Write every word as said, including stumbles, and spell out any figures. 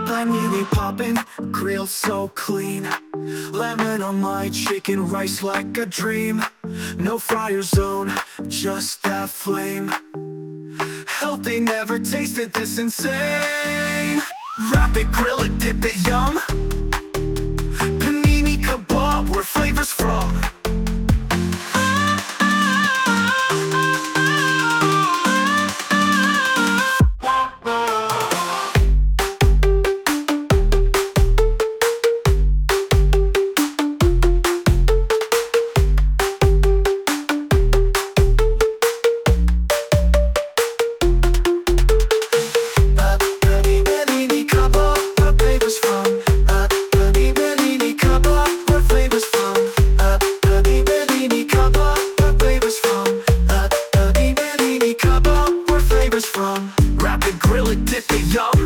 Panini poppin', grilled so clean. Lemon on my chicken, rice like a dream. No fryer zone, just that flame. Healthy, never tasted this insane. Wrap it, grill it, dip it, yum. Panini kebab, where flavors from. Wrap it, grill it, dip it, yum.